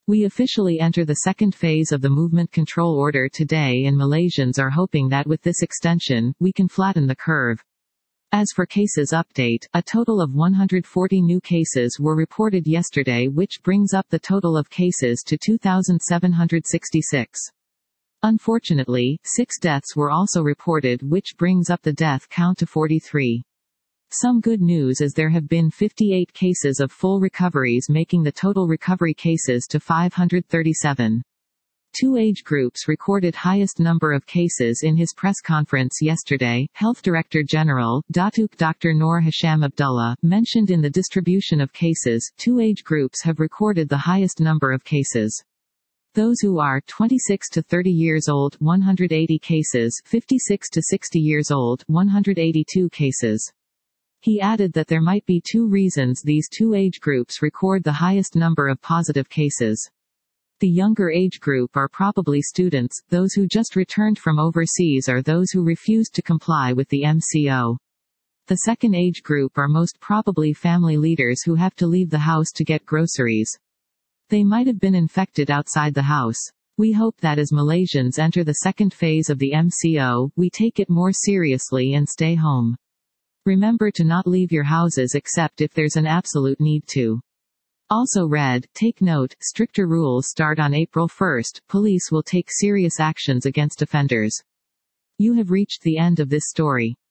We officially enter the second phase of the movement control order today, and Malaysians are hoping that with this extension, we can flatten the curve. As for cases update, a total of 140 new cases were reported yesterday, which brings up the total of cases to 2,766. Unfortunately, 6 deaths were also reported, which brings up the death count to 43. Some good news is there have been 58 cases of full recoveries, making the total recovery cases to 537. 2 age groups recorded highest number of cases. In his press conference yesterday, Health Director General, Datuk Dr. Noor Hisham Abdullah, mentioned in the distribution of cases, 2 age groups have recorded the highest number of cases. Those who are 26 to 30 years old, 180 cases, 56 to 60 years old, 182 cases. He added that there might be 2 reasons these 2 age groups record the highest number of positive cases. The younger age group are probably students, those who just returned from overseas or those who refused to comply with the MCO. The second age group are most probably family leaders who have to leave the house to get groceries. They might have been infected outside the house. We hope that as Malaysians enter the second phase of the MCO, we take it more seriously and stay home. Remember to not leave your houses except if there's an absolute need to. Also read, take note, stricter rules start on April 1st, police will take serious actions against offenders. You have reached the end of this story.